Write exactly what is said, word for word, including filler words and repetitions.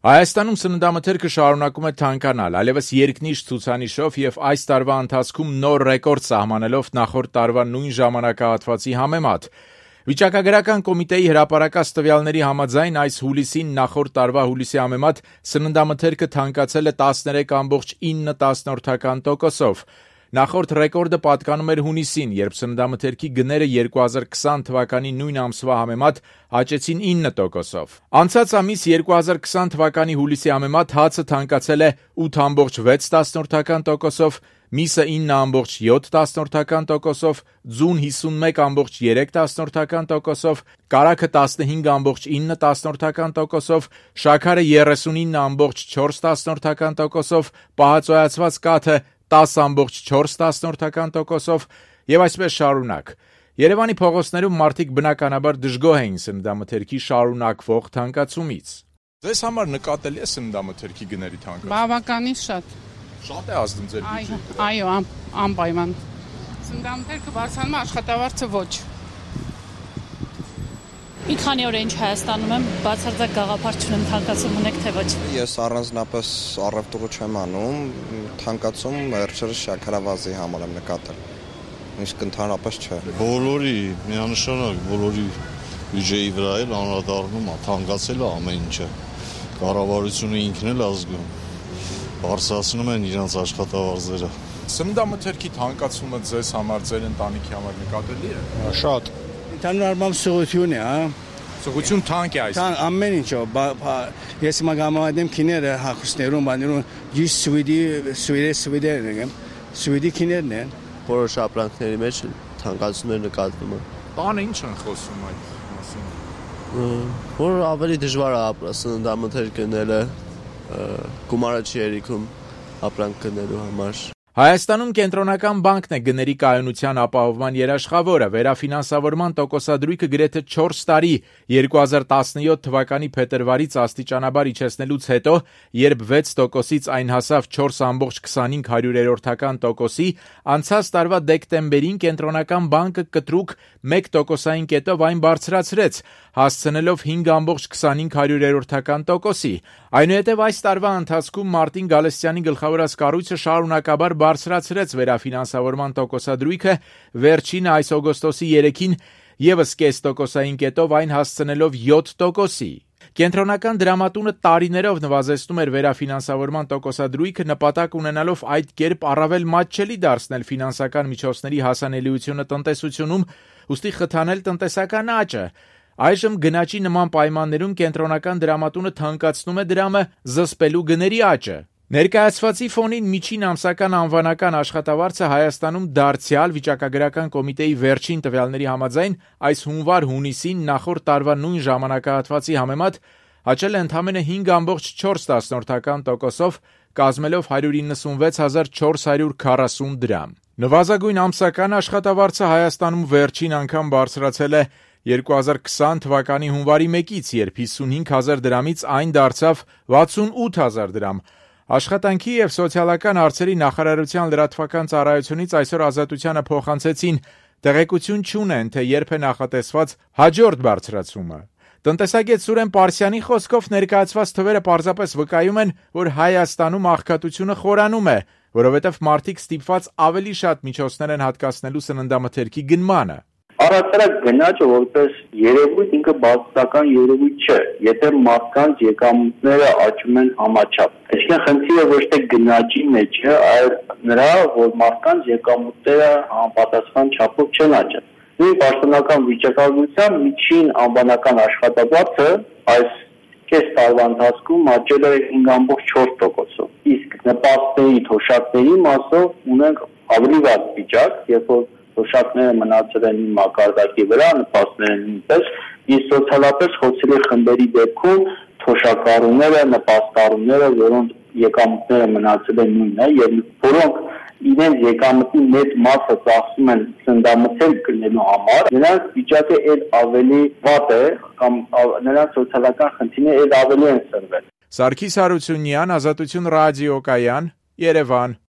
Հայաստանում սննդամթերքը շարունակում է թանկանալ, այլևս երկնիշ ցուցանիշով եւ այս տարվա ընթացքում նոր ռեկորդ սահմանելով նախորդ տարվա նույն ժամանակահատվածի համեմատ։ Վիճակագրական կոմիտեի հրապարակած տվյալների համաձայն այս հուլիսին նախորդ տարվա հուլիսի համեմատ սննդամթերքը թանկացել է տասներեք կόμք ինը տոկոսով։ Նախորդ ռեկորդը պատկանում էր հունիսին, երբ սննդամթերքի գները երկու հազար քսան թվականի նույն ամսվա համեմատ աճեցին ինը տոկոսով։ Անցած ամիս երկու հազար քսան թվականի հուլիսի համեմատ հացը թանկացել է ութ կόμք վեց տոկոսով, միսը ինը կόμք յոթ տոկոսով, ձուն հիսունմեկ կόμք երեք տոկոսով, կարագը տասնհինգ կόμք ինը տոկոսով, շաքարը երեսունինը կόμք չորս տոկոսով, պահածոյացված կաթը տասը կόμք չորս տոկոսով եւ այսպես շարունակ։ Երևանի փողոցներում մարդիկ բնականաբար դժգոհ էին սննդամթերքի շարունակվող թանկացումից։ Ձեզ համար նկատելի է սննդամթերքի գների թանկացումը։ Բավականին շատ։ Շատ է ազդում ձեր բյուջեին։ Այո, անպայման։ Սննդամթերքը բարձրանում է, աշխատավարձը ոչ։ Մի քանի օր է ինչ Հայաստանում եմ, բացարձակ գաղափար չունեմ թանկացում ունեք թե ոչ։ Ես առանձնապես առևտուրը չեմ անում, թանկացում վերջերս շաքարավազի համար եմ նկատել, իսկ ընդհանրապես չէ։ Բոլորի, միանշանակ բոլորի բյուջեի վրա էլ անդրադառնում է, թանկացել է ամեն ինչը։ Կառավարությունը ինքն էլ ազգում, բարձրացնում են իրենց աշխատավարձերը։ Սննդամթերքի թանկացումը ձեզ համար, ձեր ընտանիքի համար նկատելի է։ Շատ։ Ընդհանուր առմամբ սղություն է, հա։ Սղություն թանկ է այս։ Թանկ ամեն ինչով, ես մագամադեմ քիները հախուսներում, բաներում ջիս սուիդի, սուիդի, սուիդի, սուիդի քիներն են։ Որոշ ապրանքների մեջ թանկացումներ նկատվում են։ Տանը ինչ են խոսում այդ մասին։ Որ ավելի դժվար է սննդամթերք գնելը, գումարը չի երիքում ապրանք գնելու համար։ Հայաստանում կենտրոնական բանկն է գների կայունության ապահովման երաշխավորը, վերաֆինանսավորման տոկոսադրույքը գրեթե չորս տարի երկու հազար տասնյոթ թվականի փետրվարից աստիճանաբար իջեցնելուց հետո, երբ վեց տոկոսից այն հասավ չորս կόμք քսանհինգ տոկոսի, անցած տարվա դեկտեմբերին կենտրոնական բանկը կտրուկ մեկ տոկոսային կետով այն բարձրացրեց, հասցնելով հինգ կόμք քսանհինգ տոկոսի։ Այնուհետև այս տարվա ընթացքում Մարտին Գալստյանի գլխավորած կառույցը շարունակաբար բարձրացրեց վերաֆինանսավորման տոկոսադրույքը, վերջինը այս օգոստոսի երեքին ևս կես տոկոսային կետով այն հասցնելով յոթ տոկոսի։ Կենտրոնական դրամատունը տարիներով նվազեցնում էր վերաֆինանսավորման տոկոսադրույքը, նպատակ ունենալով այդ կերպ առավել մատչելի դարձնել ֆինանսական միջոցների հասանելիությունը տնտեսությունում, ուստի խթանել տնտեսական աճը։ Այժմ գնաճի նման պայմաններում կենտրոնական դրամատունը թանկացնում է դրամը զսպելու գների աճը։ Ներկայացվածի ֆոնին միջին ամսական անվանական աշխատավարձը Հայաստանում դարձյալ վիճակագրական կոմիտեի վերջին տվյալների համաձայն այս հունվար-հունիսին նախորդ տարվա նույն ժամանակահատվածի համեմատ աճել է ընդամենը հինգ կόμք չորս տոկոսով, կազմելով հարյուր իննսունվեց հազար չորս հարյուր քառասուն դրամ։ Նվազագույն ամսական աշխատավարձը Հայաստանում վերջին անգամ բարձրացել է երկու հազար քսան թվականի հունվարի մեկից, երբ հիսունհինգ հազար դրամից այն դարձավ վաթսունութ հազար դրամ։ Աշխատանքի եւ սոցիալական հարցերի նախարարության լրատվական ծառայությունից այսօր Ազատությանը փոխանցեցին, տեղեկություն չունեն, թե երբ է նախատեսված հաջորդ բարձրացումը։ Տնտեսագետ Սուրեն Պարսյանի խոսքով ներկայացված թվերը պարզապես վկայում են, որ Հայաստանում աղքատությունը խորանում է, որովհետև մարդիկ ստիպված ավելի շատ միջոցներ են հատկացնելու սննդամթերքի գնմանը։ Առհասարակ գնաճը որպես երևույթ ինքը բացասական երևույթ չէ, եթե մարդկանց եկամուտները աճում են համաչափ։ Այսինքն խնդիրը ոչ թե գնաճի մեջ է, այլ նրա, որ մարդկանց եկամուտները համապատասխան չափով չեն աճել։ Նույն պաշտոնական վիճակագրության միջին անվանական աշխատավարձը այս կես տարվա ընթացքում աճել է հինգ կόμք չորս տոկոսով։ Իսկ նպաստների, թոշակների մասով ունենք ավելի վատ վիճակ, երբ որ թոշակները մնացել են մի մակարդակի վրա, նպաստները նույնպես, իսկ սոցիալապես խոցելի խմբերի դեպքում թոշակառուները, նպաստառուները, որոնց եկամուտները մնացել են նույնը եւ որոնք իրենց եկամտի մեծ մասը ծախսում են սննդամթերք գնելու համար, նրանց վիճակը այլ ավելի վատ է կամ նրանց սոցիալական խնդիրները այլ ավելի են սրվել։ Սարգիս Հարությունյան, Ազատություն ռադիոկայան, Երևան։